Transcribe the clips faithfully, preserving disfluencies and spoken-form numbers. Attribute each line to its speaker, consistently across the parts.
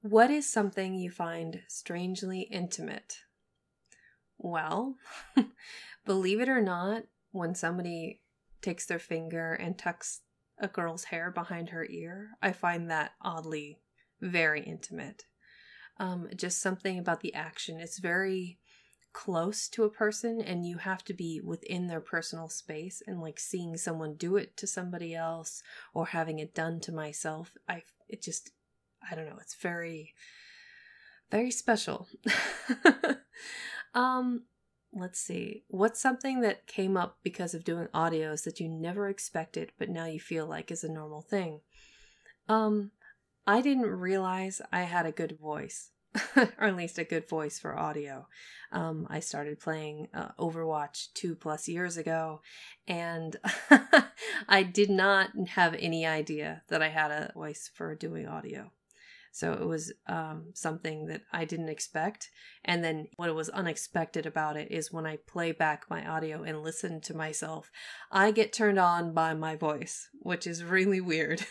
Speaker 1: What is something you find strangely intimate? Well, believe it or not, when somebody takes their finger and tucks a girl's hair behind her ear, I find that oddly very intimate. Um, just something about the action. It's very close to a person, and you have to be within their personal space, and like seeing someone do it to somebody else or having it done to myself, I it just I don't know, it's very very special. um let's see. What's something that came up because of doing audios that you never expected but now you feel like is a normal thing? Um I didn't realize I had a good voice, or at least a good voice for audio. Um, I started playing uh, Overwatch two plus years ago, and I did not have any idea that I had a voice for doing audio. So it was um, something that I didn't expect. And then what was unexpected about it is when I play back my audio and listen to myself, I get turned on by my voice, which is really weird.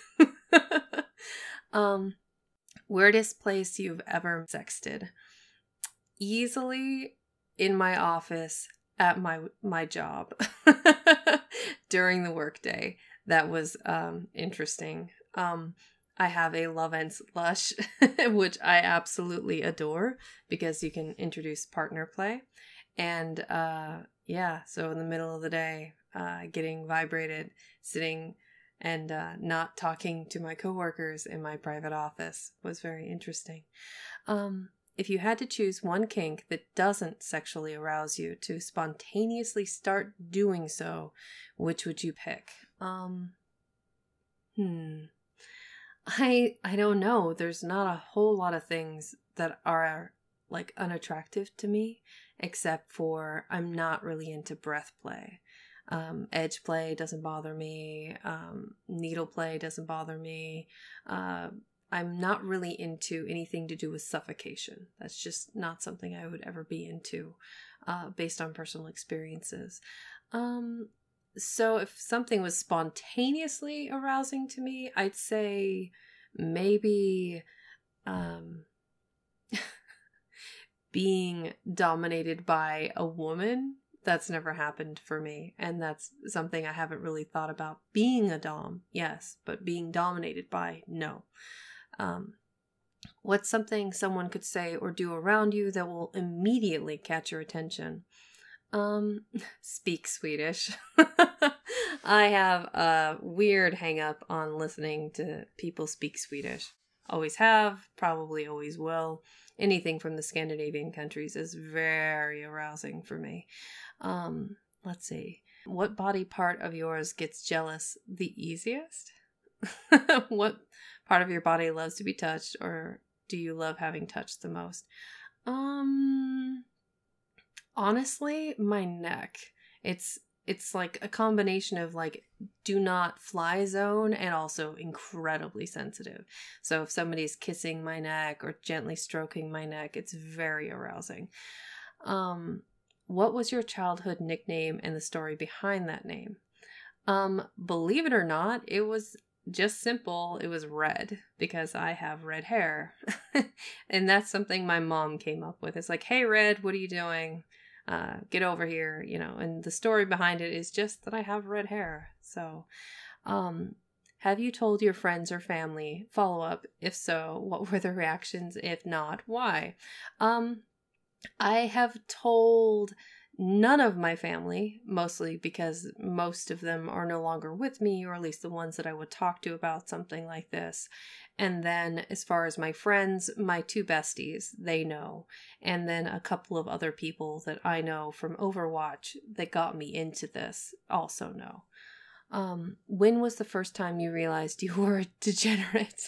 Speaker 1: Um, weirdest place you've ever sexted? Easily in my office at my my job during the workday. That was um interesting. Um, I have a Love and Slush, which I absolutely adore because you can introduce partner play, and uh, yeah. So in the middle of the day, uh, getting vibrated, sitting and uh, not talking to my coworkers in my private office was very interesting. Um, if you had to choose one kink that doesn't sexually arouse you to spontaneously start doing so, which would you pick? Um, hmm. I I don't know. There's not a whole lot of things that are like unattractive to me, except for I'm not really into breath play. Um, edge play doesn't bother me. Um, needle play doesn't bother me. Uh, I'm not really into anything to do with suffocation. That's just not something I would ever be into, uh, based on personal experiences. Um, so if something was spontaneously arousing to me, I'd say maybe um, being dominated by a woman. That's never happened for me, and that's something I haven't really thought about. Being a dom, yes, but being dominated by, no. Um, what's something someone could say or do around you that will immediately catch your attention? Um, speak Swedish. I have a weird hang up on listening to people speak Swedish. Always have, probably always will. Anything from the Scandinavian countries is very arousing for me. Um, let's see. What body part of yours gets jealous the easiest? What part of your body loves to be touched, or do you love having touched the most? Um, honestly, my neck. It's it's like a combination of like do not fly zone and also incredibly sensitive. So if somebody's kissing my neck or gently stroking my neck, it's very arousing. Um, what was your childhood nickname and the story behind that name? Um, believe it or not, it was just simple. It was Red because I have red hair. And that's something my mom came up with. It's like, hey, Red, what are you doing? Uh, get over here, you know, and the story behind it is just that I have red hair. So, um, have you told your friends or family? Follow up. If so, what were the reactions? If not, why? Um, I have told none of my family, mostly because most of them are no longer with me, or at least the ones that I would talk to about something like this. And then as far as my friends, my two besties, they know. And then a couple of other people that I know from Overwatch that got me into this also know. Um, when was the first time you realized you were a degenerate?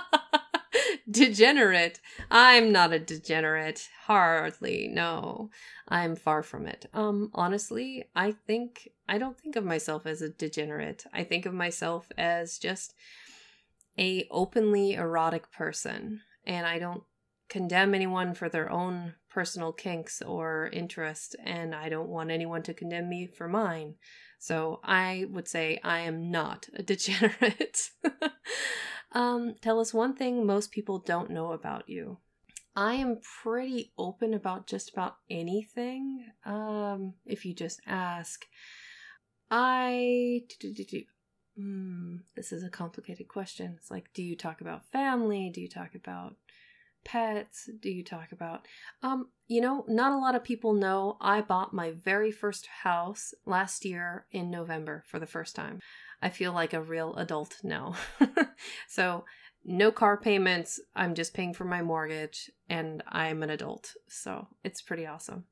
Speaker 1: Degenerate? I'm not a degenerate. Hardly, no. I'm far from it. Um, honestly, I think, I don't think of myself as a degenerate. I think of myself as just a openly erotic person. And I don't condemn anyone for their own personal kinks or interest, and I don't want anyone to condemn me for mine. So I would say I am not a degenerate. Um, tell us one thing most people don't know about you. I am pretty open about just about anything. Um, if you just ask. I mm, this is a complicated question. It's like, do you talk about family? Do you talk about pets? Do you talk about um, you know, not a lot of people know I bought my very first house last year in November for the first time. I feel like a real adult now. So, no car payments. I'm just paying for my mortgage and I'm an adult. So, it's pretty awesome.